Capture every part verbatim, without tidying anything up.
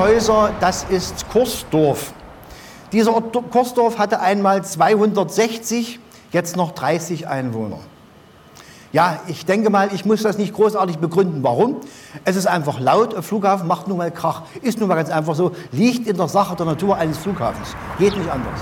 Häuser, das ist Kursdorf. Dieser Ort Kursdorf hatte einmal zweihundertsechzig, jetzt noch dreißig Einwohner. Ja, ich denke mal, ich muss das nicht großartig begründen. Warum? Es ist einfach laut, ein Flughafen macht nun mal Krach. Ist nun mal ganz einfach so, liegt in der Sache der Natur eines Flughafens. Geht nicht anders.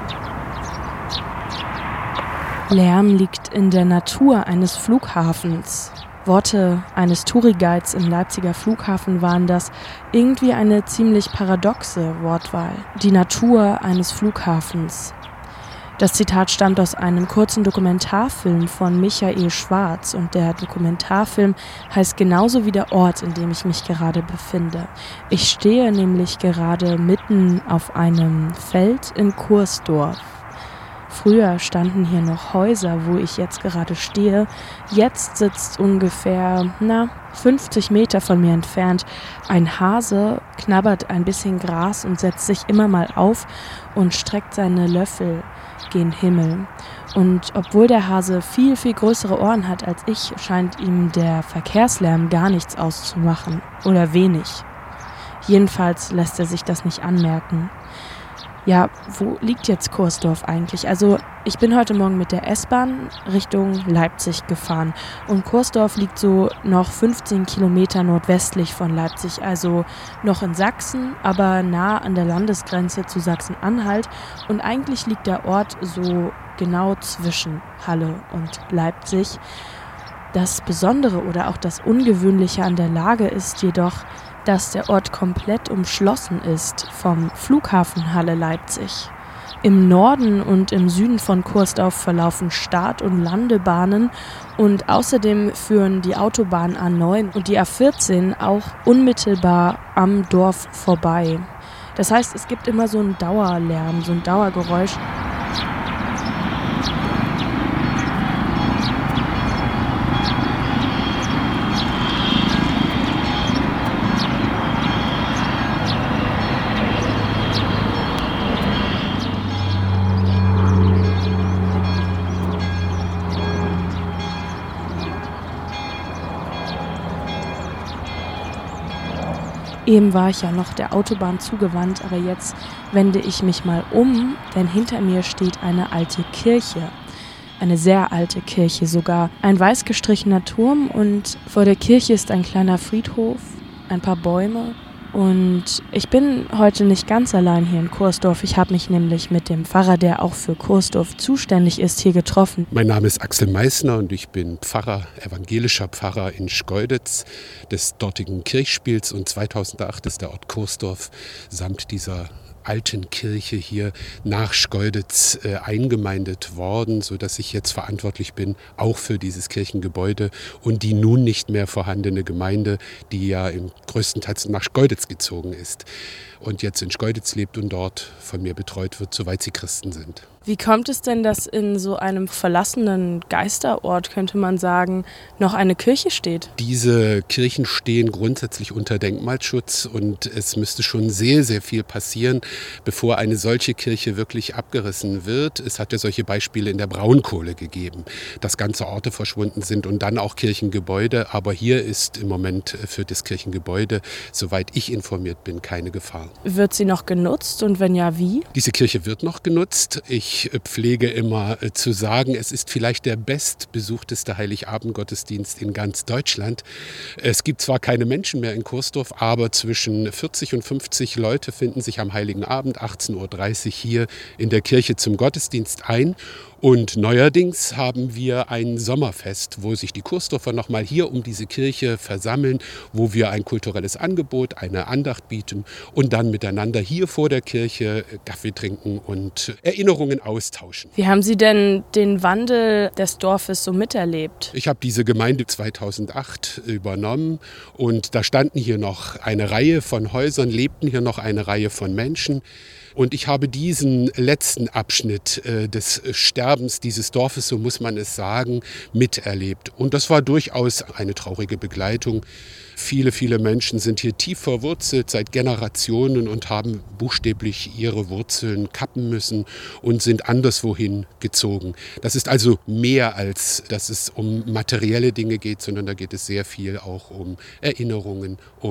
Lärm liegt in der Natur eines Flughafens. Worte eines Touri-Guides im Leipziger Flughafen waren das. Irgendwie eine ziemlich paradoxe Wortwahl. Die Natur eines Flughafens. Das Zitat stammt aus einem kurzen Dokumentarfilm von Michael Schwarz und der Dokumentarfilm heißt genauso wie der Ort, in dem ich mich gerade befinde. Ich stehe nämlich gerade mitten auf einem Feld in Kursdorf. Früher standen hier noch Häuser, wo ich jetzt gerade stehe. Jetzt sitzt ungefähr, na, fünfzig Meter von mir entfernt ein Hase, knabbert ein bisschen Gras und setzt sich immer mal auf und streckt seine Löffel gen Himmel. Und obwohl der Hase viel, viel größere Ohren hat als ich, scheint ihm der Verkehrslärm gar nichts auszumachen. Oder wenig. Jedenfalls lässt er sich das nicht anmerken. Ja, wo liegt jetzt Kursdorf eigentlich? Also ich bin heute Morgen mit der S-Bahn Richtung Leipzig gefahren und Kursdorf liegt so noch fünfzehn Kilometer nordwestlich von Leipzig, also noch in Sachsen, aber nah an der Landesgrenze zu Sachsen-Anhalt und eigentlich liegt der Ort so genau zwischen Halle und Leipzig. Das Besondere oder auch das Ungewöhnliche an der Lage ist jedoch, dass der Ort komplett umschlossen ist vom Flughafen Halle Leipzig. Im Norden und im Süden von Kursdorf verlaufen Start- und Landebahnen und außerdem führen die Autobahn A neun und die A vierzehn auch unmittelbar am Dorf vorbei. Das heißt, es gibt immer so einen Dauerlärm, so ein Dauergeräusch. Eben war ich ja noch der Autobahn zugewandt, aber jetzt wende ich mich mal um, denn hinter mir steht eine alte Kirche. Eine sehr alte Kirche sogar. Ein weiß gestrichener Turm und vor der Kirche ist ein kleiner Friedhof, ein paar Bäume. Und ich bin heute nicht ganz allein hier in Kursdorf. Ich habe mich nämlich mit dem Pfarrer, der auch für Kursdorf zuständig ist, hier getroffen. Mein Name ist Axel Meissner und ich bin Pfarrer, evangelischer Pfarrer in Schkeuditz des dortigen Kirchspiels. Und zweitausendacht ist der Ort Kursdorf samt dieser alten Kirche hier nach Schkeuditz äh, eingemeindet worden, sodass ich jetzt verantwortlich bin, auch für dieses Kirchengebäude und die nun nicht mehr vorhandene Gemeinde, die ja im größtenteils nach Schkeuditz gezogen ist und jetzt in Schkeuditz lebt und dort von mir betreut wird, soweit sie Christen sind. Wie kommt es denn, dass in so einem verlassenen Geisterort, könnte man sagen, noch eine Kirche steht? Diese Kirchen stehen grundsätzlich unter Denkmalschutz und es müsste schon sehr, sehr viel passieren, bevor eine solche Kirche wirklich abgerissen wird. Es hat ja solche Beispiele in der Braunkohle gegeben, dass ganze Orte verschwunden sind und dann auch Kirchengebäude. Aber hier ist im Moment für das Kirchengebäude, soweit ich informiert bin, keine Gefahr. Wird sie noch genutzt und wenn ja, wie? Diese Kirche wird noch genutzt. Ich Ich pflege immer zu sagen, es ist vielleicht der bestbesuchteste Heiligabend-Gottesdienst in ganz Deutschland. Es gibt zwar keine Menschen mehr in Kursdorf, aber zwischen vierzig und fünfzig Leute finden sich am Heiligen Abend achtzehn Uhr dreißig hier in der Kirche zum Gottesdienst ein. Und neuerdings haben wir ein Sommerfest, wo sich die Kursdorfer nochmal hier um diese Kirche versammeln, wo wir ein kulturelles Angebot, eine Andacht bieten und dann miteinander hier vor der Kirche Kaffee trinken und Erinnerungen austauschen. Wie haben Sie denn den Wandel des Dorfes so miterlebt? Ich habe diese Gemeinde zweitausendacht übernommen und da standen hier noch eine Reihe von Häusern, lebten hier noch eine Reihe von Menschen. Und ich habe diesen letzten Abschnitt äh, des Sterbens dieses Dorfes, so muss man es sagen, miterlebt. Und das war durchaus eine traurige Begleitung. Viele, viele Menschen sind hier tief verwurzelt seit Generationen und haben buchstäblich ihre Wurzeln kappen müssen und sind anderswohin gezogen. Das ist also mehr als, dass es um materielle Dinge geht, sondern da geht es sehr viel auch um Erinnerungen, um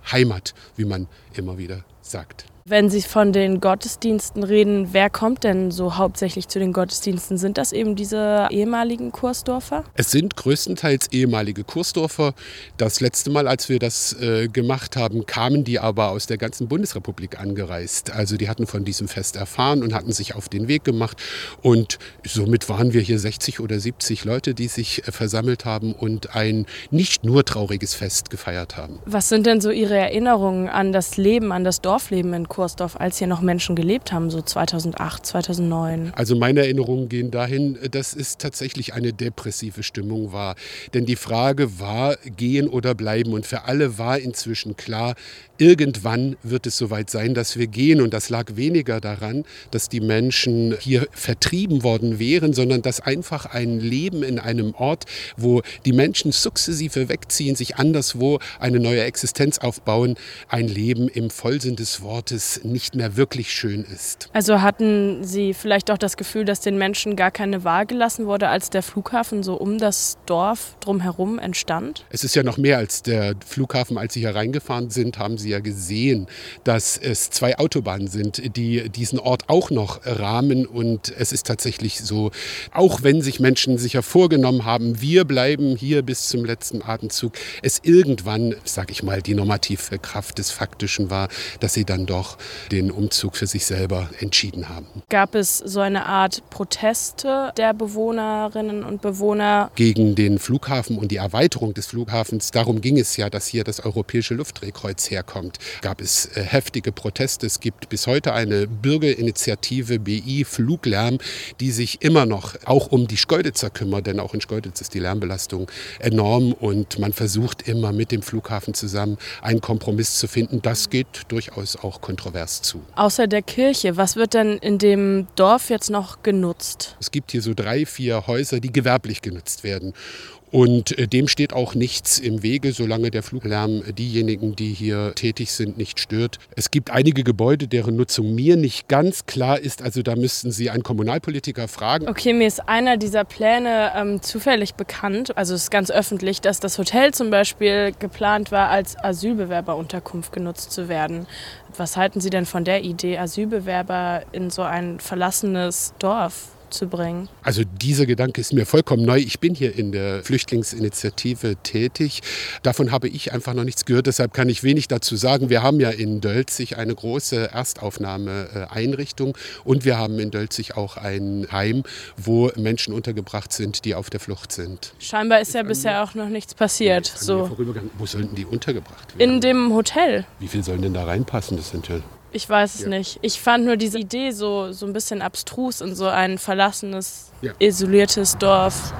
Heimat, wie man immer wieder sagt. Wenn Sie von den Gottesdiensten reden, wer kommt denn so hauptsächlich zu den Gottesdiensten? Sind das eben diese ehemaligen Kursdorfer? Es sind größtenteils ehemalige Kursdorfer. Das letzte Mal, als wir das äh, gemacht haben, kamen die aber aus der ganzen Bundesrepublik angereist. Also die hatten von diesem Fest erfahren und hatten sich auf den Weg gemacht. Und somit waren wir hier sechzig oder siebzig Leute, die sich äh, versammelt haben und ein nicht nur trauriges Fest gefeiert haben. Was sind denn so Ihre Erinnerungen an das Leben, an das Dorfleben in Kursdorf, als hier noch Menschen gelebt haben, so zweitausendacht, zweitausendneun? Also meine Erinnerungen gehen dahin, dass es tatsächlich eine depressive Stimmung war. Denn die Frage war, gehen oder bleiben. Und für alle war inzwischen klar, irgendwann wird es soweit sein, dass wir gehen. Und das lag weniger daran, dass die Menschen hier vertrieben worden wären, sondern dass einfach ein Leben in einem Ort, wo die Menschen sukzessive wegziehen, sich anderswo eine neue Existenz aufbauen, ein Leben im Vollsinn des Wortes nicht mehr wirklich schön ist. Also hatten Sie vielleicht auch das Gefühl, dass den Menschen gar keine Wahl gelassen wurde, als der Flughafen so um das Dorf drumherum entstand? Es ist ja noch mehr als der Flughafen. Als Sie hier reingefahren sind, haben Sie ja gesehen, dass es zwei Autobahnen sind, die diesen Ort auch noch rahmen. Und es ist tatsächlich so, auch wenn sich Menschen sicher vorgenommen haben, wir bleiben hier bis zum letzten Atemzug, es irgendwann, sag ich mal, die normative Kraft des Faktischen war, dass sie dann doch den Umzug für sich selber entschieden haben. Gab es so eine Art Proteste der Bewohnerinnen und Bewohner? Gegen den Flughafen und die Erweiterung des Flughafens, darum ging es ja, dass hier das Europäische Luftdrehkreuz herkommt, gab es äh, heftige Proteste. Es gibt bis heute eine Bürgerinitiative B I Fluglärm, die sich immer noch auch um die Schkeuditzer kümmert, denn auch in Schkeuditz ist die Lärmbelastung enorm und man versucht immer mit dem Flughafen zusammen einen Kompromiss zu finden. Das geht durchaus auch kontrovers zu. Außer der Kirche, was wird denn in dem Dorf jetzt noch genutzt? Es gibt hier so drei, vier Häuser, die gewerblich genutzt werden. Und dem steht auch nichts im Wege, solange der Fluglärm diejenigen, die hier tätig sind, nicht stört. Es gibt einige Gebäude, deren Nutzung mir nicht ganz klar ist. Also da müssten Sie einen Kommunalpolitiker fragen. Okay, mir ist einer dieser Pläne ähm, zufällig bekannt. Also es ist ganz öffentlich, dass das Hotel zum Beispiel geplant war, als Asylbewerberunterkunft genutzt zu werden. Was halten Sie denn von der Idee, Asylbewerber in so ein verlassenes Dorf zu bringen? Also dieser Gedanke ist mir vollkommen neu. Ich bin hier in der Flüchtlingsinitiative tätig. Davon habe ich einfach noch nichts gehört, deshalb kann ich wenig dazu sagen. Wir haben ja in Dölzig eine große Erstaufnahmeeinrichtung und wir haben in Dölzig auch ein Heim, wo Menschen untergebracht sind, die auf der Flucht sind. Scheinbar ist ja bisher auch noch nichts passiert. So. Wo sollten die untergebracht werden? In dem Hotel. Wie viel sollen denn da reinpassen? Das sind ja Ich weiß es ja. nicht. Ich fand nur diese Idee so, so ein bisschen abstrus in so ein verlassenes, ja. isoliertes Dorf.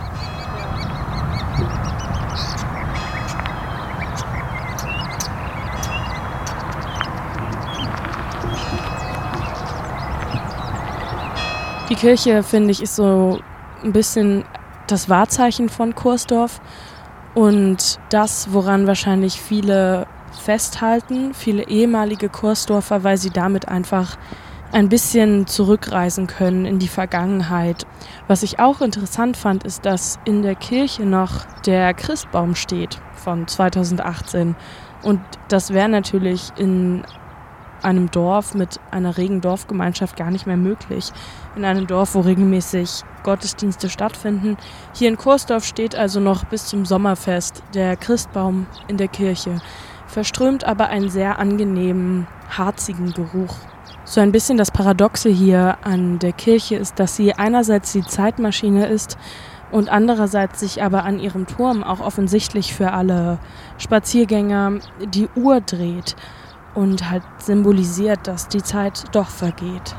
Die Kirche, finde ich, ist so ein bisschen das Wahrzeichen von Kursdorf und das, woran wahrscheinlich viele festhalten, viele ehemalige Kursdorfer, weil sie damit einfach ein bisschen zurückreisen können in die Vergangenheit. Was ich auch interessant fand, ist, dass in der Kirche noch der Christbaum steht von zweitausendachtzehn. Und das wäre natürlich in einem Dorf mit einer regen Dorfgemeinschaft gar nicht mehr möglich. In einem Dorf, wo regelmäßig Gottesdienste stattfinden. Hier in Kursdorf steht also noch bis zum Sommerfest der Christbaum in der Kirche. Verströmt aber einen sehr angenehmen, harzigen Geruch. So ein bisschen das Paradoxe hier an der Kirche ist, dass sie einerseits die Zeitmaschine ist und andererseits sich aber an ihrem Turm auch offensichtlich für alle Spaziergänger die Uhr dreht und halt symbolisiert, dass die Zeit doch vergeht.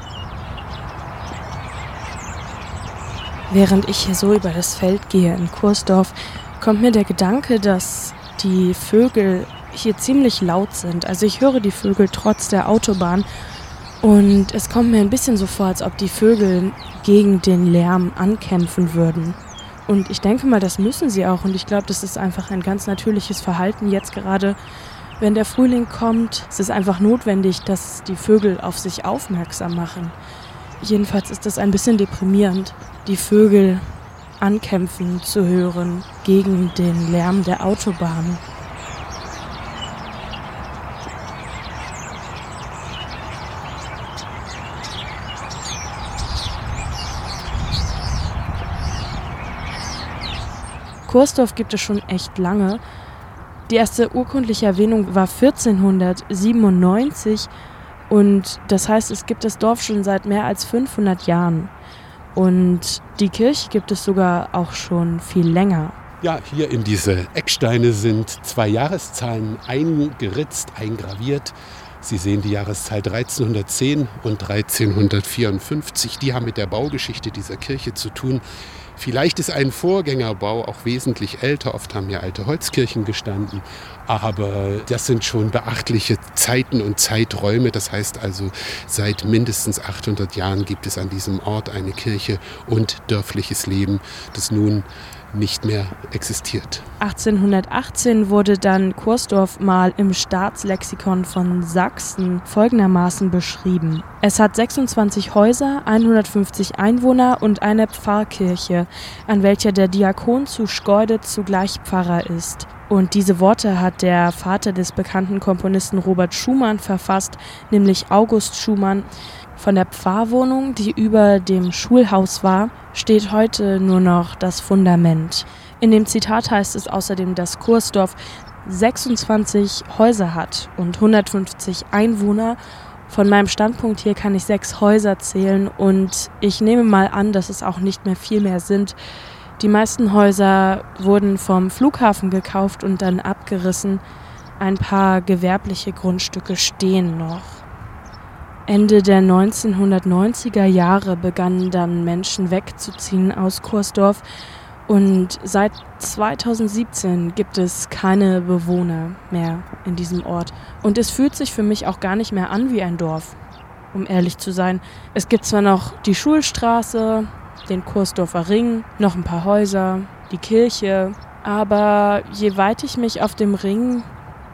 Während ich hier so über das Feld gehe in Kursdorf, kommt mir der Gedanke, dass die Vögel hier ziemlich laut sind. Also ich höre die Vögel trotz der Autobahn und es kommt mir ein bisschen so vor, als ob die Vögel gegen den Lärm ankämpfen würden. Und ich denke mal, das müssen sie auch und ich glaube, das ist einfach ein ganz natürliches Verhalten jetzt gerade, wenn der Frühling kommt. Es ist einfach notwendig, dass die Vögel auf sich aufmerksam machen. Jedenfalls ist das ein bisschen deprimierend, die Vögel ankämpfen zu hören gegen den Lärm der Autobahn. Kursdorf gibt es schon echt lange. Die erste urkundliche Erwähnung war vierzehnhundertsiebenundneunzig und das heißt, es gibt das Dorf schon seit mehr als fünfhundert Jahren. Und die Kirche gibt es sogar auch schon viel länger. Ja, hier in diese Ecksteine sind zwei Jahreszahlen eingeritzt, eingraviert. Sie sehen die Jahreszahl dreizehnhundertzehn und dreizehnhundertvierundfünfzig. Die haben mit der Baugeschichte dieser Kirche zu tun. Vielleicht ist ein Vorgängerbau auch wesentlich älter. Oft haben hier alte Holzkirchen gestanden. Aber das sind schon beachtliche Zeiten und Zeiträume. Das heißt also, seit mindestens achthundert Jahren gibt es an diesem Ort eine Kirche und dörfliches Leben, das nun nicht mehr existiert. achtzehnhundertachtzehn wurde dann Kursdorf mal im Staatslexikon von Sachsen folgendermaßen beschrieben. Es hat sechsundzwanzig Häuser, hundertfünfzig Einwohner und eine Pfarrkirche, an welcher der Diakon zu Schkeuditz zugleich Pfarrer ist. Und diese Worte hat der Vater des bekannten Komponisten Robert Schumann verfasst, nämlich August Schumann. Von der Pfarrwohnung, die über dem Schulhaus war, steht heute nur noch das Fundament. In dem Zitat heißt es außerdem, dass Kursdorf sechsundzwanzig Häuser hat und hundertfünfzig Einwohner. Von meinem Standpunkt hier kann ich sechs Häuser zählen und ich nehme mal an, dass es auch nicht mehr viel mehr sind. Die meisten Häuser wurden vom Flughafen gekauft und dann abgerissen. Ein paar gewerbliche Grundstücke stehen noch. Ende der neunzehnhundertneunziger Jahre begannen dann Menschen wegzuziehen aus Kursdorf und seit zweitausendsiebzehn gibt es keine Bewohner mehr in diesem Ort. Und es fühlt sich für mich auch gar nicht mehr an wie ein Dorf, um ehrlich zu sein. Es gibt zwar noch die Schulstraße, den Kursdorfer Ring, noch ein paar Häuser, die Kirche, aber je weiter ich mich auf dem Ring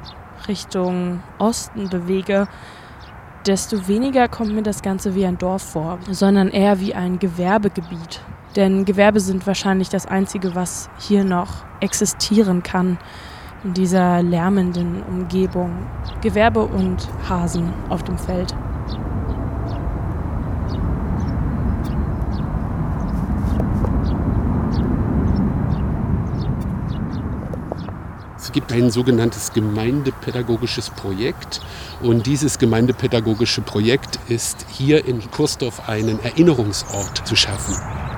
Richtung Osten bewege, desto weniger kommt mir das Ganze wie ein Dorf vor, sondern eher wie ein Gewerbegebiet. Denn Gewerbe sind wahrscheinlich das Einzige, was hier noch existieren kann in dieser lärmenden Umgebung. Gewerbe und Hasen auf dem Feld. Es gibt ein sogenanntes gemeindepädagogisches Projekt und dieses gemeindepädagogische Projekt ist hier in Kursdorf einen Erinnerungsort zu schaffen.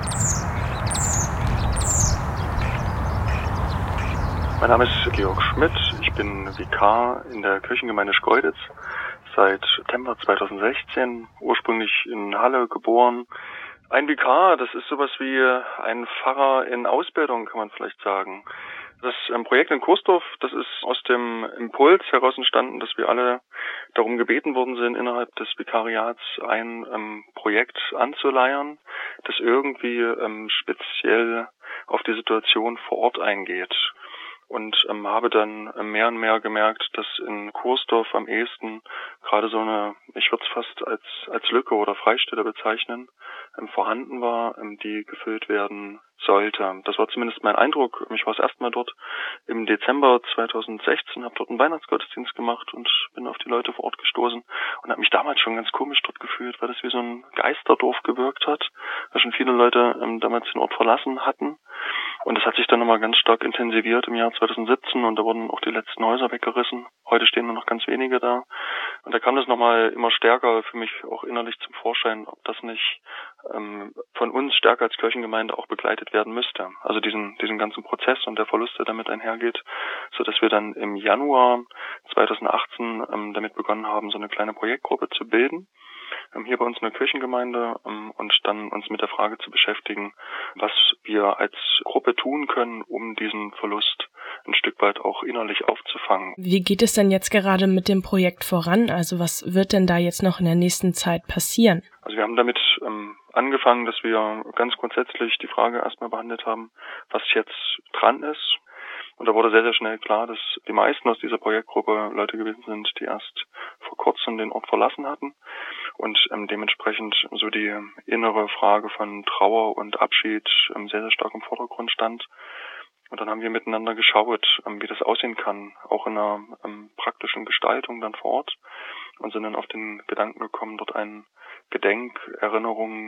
Mein Name ist Georg Schmidt, ich bin Vikar in der Kirchengemeinde Schkeuditz seit September zweitausendsechzehn, ursprünglich in Halle geboren. Ein Vikar, das ist sowas wie ein Pfarrer in Ausbildung, kann man vielleicht sagen. Das Projekt in Kursdorf, das ist aus dem Impuls heraus entstanden, dass wir alle darum gebeten worden sind, innerhalb des Vikariats ein ähm, Projekt anzuleiern, das irgendwie ähm, speziell auf die Situation vor Ort eingeht. Und ähm, habe dann ähm, mehr und mehr gemerkt, dass in Kursdorf am ehesten gerade so eine, ich würde es fast als als Lücke oder Freistelle bezeichnen, ähm, vorhanden war, ähm, die gefüllt werden sollte. Das war zumindest mein Eindruck. Ich war das erste Mal dort im Dezember zweitausendsechzehn, habe dort einen Weihnachtsgottesdienst gemacht und bin auf die Leute vor Ort gestoßen und habe mich damals schon ganz komisch dort gefühlt, weil das wie so ein Geisterdorf gewirkt hat, weil schon viele Leute ähm, damals den Ort verlassen hatten. Und das hat sich dann nochmal ganz stark intensiviert im Jahr zweitausendsiebzehn und da wurden auch die letzten Häuser weggerissen. Heute stehen nur noch ganz wenige da. Und da kam das nochmal immer stärker für mich auch innerlich zum Vorschein, ob das nicht ähm, von uns stärker als Kirchengemeinde auch begleitet werden müsste. Also diesen diesen ganzen Prozess und der Verlust, der damit einhergeht, so dass wir dann im Januar zweitausendachtzehn ähm, damit begonnen haben, so eine kleine Projektgruppe zu bilden. Hier bei uns in der Kirchengemeinde und dann uns mit der Frage zu beschäftigen, was wir als Gruppe tun können, um diesen Verlust ein Stück weit auch innerlich aufzufangen. Wie geht es denn jetzt gerade mit dem Projekt voran? Also was wird denn da jetzt noch in der nächsten Zeit passieren? Also wir haben damit ähm, angefangen, dass wir ganz grundsätzlich die Frage erstmal behandelt haben, was jetzt dran ist. Und da wurde sehr, sehr schnell klar, dass die meisten aus dieser Projektgruppe Leute gewesen sind, die erst vor kurzem den Ort verlassen hatten und ähm, dementsprechend so die innere Frage von Trauer und Abschied ähm, sehr, sehr stark im Vordergrund stand. Und dann haben wir miteinander geschaut, ähm, wie das aussehen kann, auch in einer ähm, praktischen Gestaltung dann vor Ort und sind dann auf den Gedanken gekommen, dort einen Gedenk-, Erinnerungs-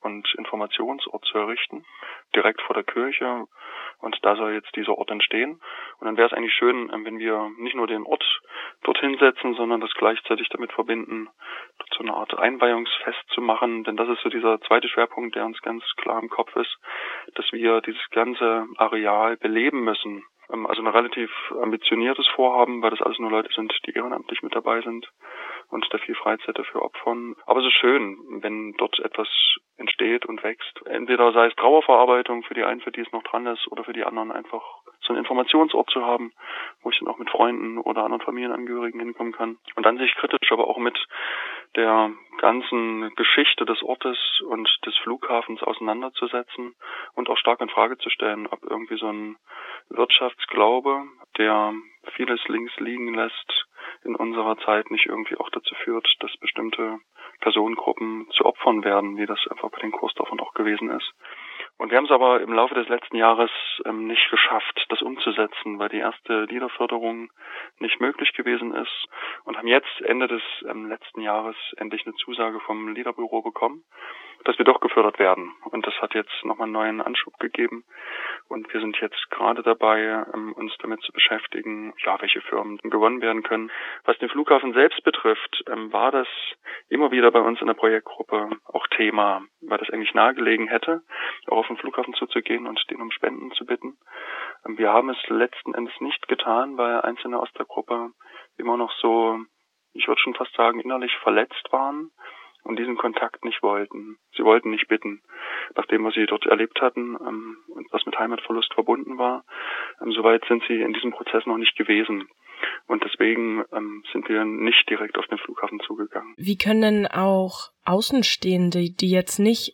und Informationsort zu errichten, direkt vor der Kirche. Und da soll jetzt dieser Ort entstehen. Und dann wäre es eigentlich schön, wenn wir nicht nur den Ort dorthin setzen, sondern das gleichzeitig damit verbinden, dort so eine Art Einweihungsfest zu machen. Denn das ist so dieser zweite Schwerpunkt, der uns ganz klar im Kopf ist, dass wir dieses ganze Areal beleben müssen. Also ein relativ ambitioniertes Vorhaben, weil das alles nur Leute sind, die ehrenamtlich mit dabei sind und da viel Freizeit dafür opfern. Aber es ist schön, wenn dort etwas entsteht und wächst. Entweder sei es Trauerverarbeitung für die einen, für die es noch dran ist, oder für die anderen einfach so einen Informationsort zu haben, wo ich dann auch mit Freunden oder anderen Familienangehörigen hinkommen kann. Und dann sich kritisch aber auch mit der ganzen Geschichte des Ortes und des Flughafens auseinanderzusetzen und auch stark in Frage zu stellen, ob irgendwie so ein Wirtschaftsglaube, der vieles links liegen lässt, in unserer Zeit nicht irgendwie auch dazu führt, dass bestimmte Personengruppen zu Opfern werden, wie das einfach bei den Kursdorfern auch gewesen ist. Und wir haben es aber im Laufe des letzten Jahres ähm, nicht geschafft, das umzusetzen, weil die erste Liederförderung nicht möglich gewesen ist, und haben jetzt Ende des ähm, letzten Jahres endlich eine Zusage vom Liederbüro bekommen, dass wir doch gefördert werden. Und das hat jetzt nochmal einen neuen Anschub gegeben. Und wir sind jetzt gerade dabei, ähm, uns damit zu beschäftigen, ja, welche Firmen gewonnen werden können. Was den Flughafen selbst betrifft, ähm, war das immer wieder bei uns in der Projektgruppe auch Thema, weil das eigentlich nahegelegen hätte, auch auf den Flughafen zuzugehen und den um Spenden zu bitten. Ähm, wir haben es letzten Endes nicht getan, weil einzelne aus der Gruppe immer noch so, ich würde schon fast sagen, innerlich verletzt waren und diesen Kontakt nicht wollten. Sie wollten nicht bitten, nachdem was sie dort erlebt hatten ähm, und was mit Heimatverlust verbunden war. Ähm, Soweit sind sie in diesem Prozess noch nicht gewesen. Und deswegen ähm, sind wir nicht direkt auf den Flughafen zugegangen. Wie können denn auch Außenstehende, die jetzt nicht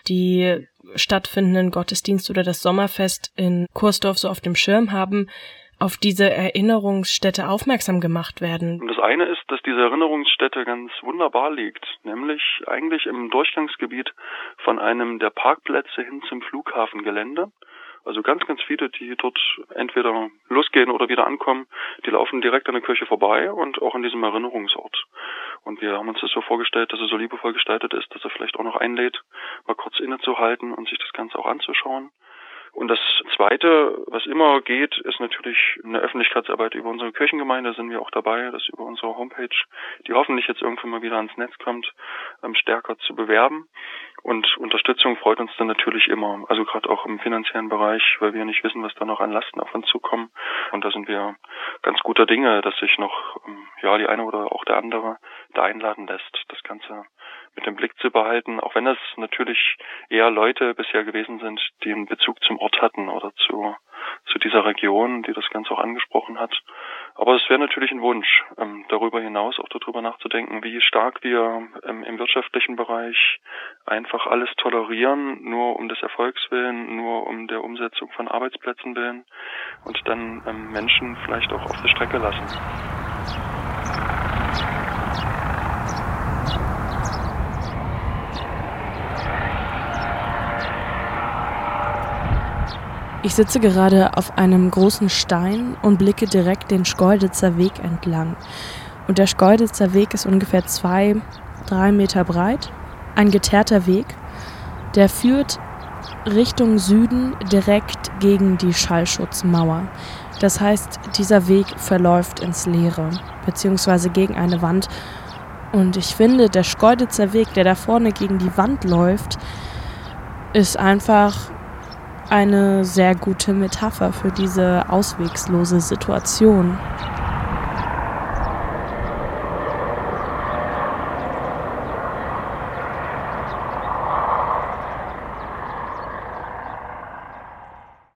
die stattfindenden Gottesdienste oder das Sommerfest in Kursdorf so auf dem Schirm haben, auf diese Erinnerungsstätte aufmerksam gemacht werden? Und das eine ist, dass diese Erinnerungsstätte ganz wunderbar liegt, nämlich eigentlich im Durchgangsgebiet von einem der Parkplätze hin zum Flughafengelände. Also ganz, ganz viele, die dort entweder losgehen oder wieder ankommen, die laufen direkt an der Kirche vorbei und auch an diesem Erinnerungsort. Und wir haben uns das so vorgestellt, dass er so liebevoll gestaltet ist, dass er vielleicht auch noch einlädt, mal kurz innezuhalten und sich das Ganze auch anzuschauen. Und das Zweite, was immer geht, ist natürlich eine Öffentlichkeitsarbeit über unsere Kirchengemeinde. Da sind wir auch dabei, das über unsere Homepage, die hoffentlich jetzt irgendwann mal wieder ans Netz kommt, stärker zu bewerben. Und Unterstützung freut uns dann natürlich immer, also gerade auch im finanziellen Bereich, weil wir nicht wissen, was da noch an Lasten auf uns zukommen. Und da sind wir ganz guter Dinge, dass sich noch ja die eine oder auch der andere da einladen lässt, das Ganze mit dem Blick zu behalten, auch wenn es natürlich eher Leute bisher gewesen sind, die einen Bezug zum Ort hatten oder zu zu dieser Region, die das Ganze auch angesprochen hat. Aber es wäre natürlich ein Wunsch, ähm, darüber hinaus auch darüber nachzudenken, wie stark wir ähm, im wirtschaftlichen Bereich einfach alles tolerieren, nur um des Erfolgs willen, nur um der Umsetzung von Arbeitsplätzen willen und dann ähm, Menschen vielleicht auch auf der Strecke lassen. Ich sitze gerade auf einem großen Stein und blicke direkt den Schkeuditzer Weg entlang. Und der Schkeuditzer Weg ist ungefähr zwei, drei Meter breit. Ein geteerter Weg, der führt Richtung Süden direkt gegen die Schallschutzmauer. Das heißt, dieser Weg verläuft ins Leere, beziehungsweise gegen eine Wand. Und ich finde, der Schkeuditzer Weg, der da vorne gegen die Wand läuft, ist einfach eine sehr gute Metapher für diese auswegslose Situation.